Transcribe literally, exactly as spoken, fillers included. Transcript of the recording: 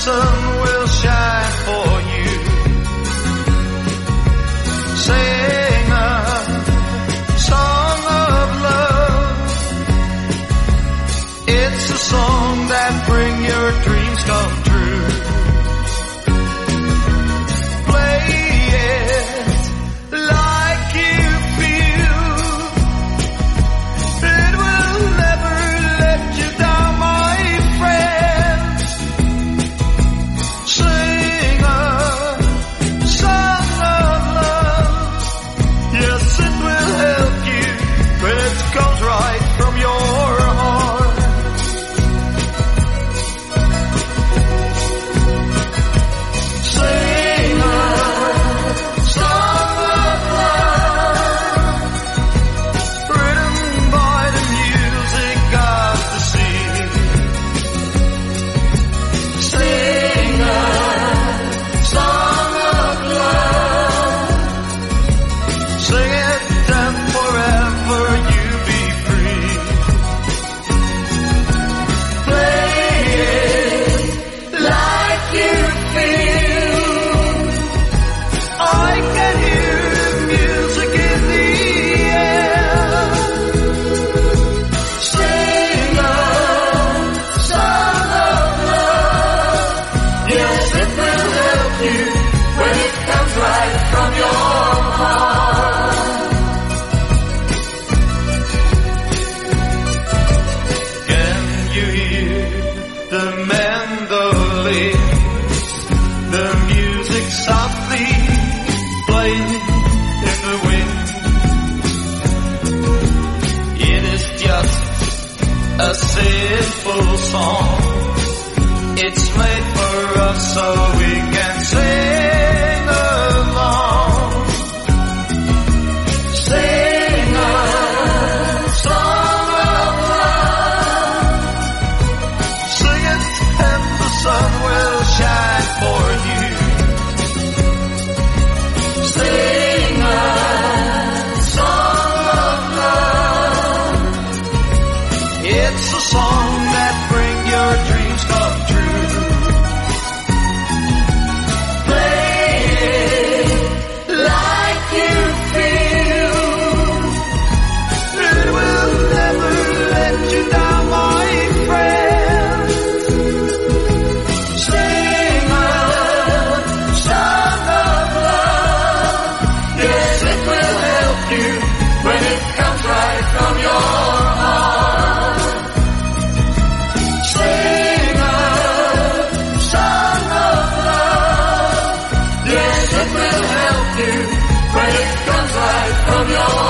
sun will shine for you. Sing a song of love. It's a song that brings your dreams come true. Play it like you feel. It will never let you down, my friend. Sing a song of love. Yes, it will help you when it comes right from your heart. Sing a song of love, written by the music of the sea. Sing a song of love, sing it and forever you be free. Play it like you feel. I can hear the music in the air. Sing a song of love. Yes, it will help you when it comes right from your heart. Can you hear the mandolin, the music softly playing in the wind? It is just a simple song. It's made for us so we can sing along. Sing a song of love. Sing it and the sun will shine for you. Sing a song of love. It's a song that brings your dreams come true. Play it like you feel. It will never let you down, my friend. Sing a song of love. Yes, it will help you when it comes right from your heart. Sing a song of love. Yes, it will help you when it comes right from your heart.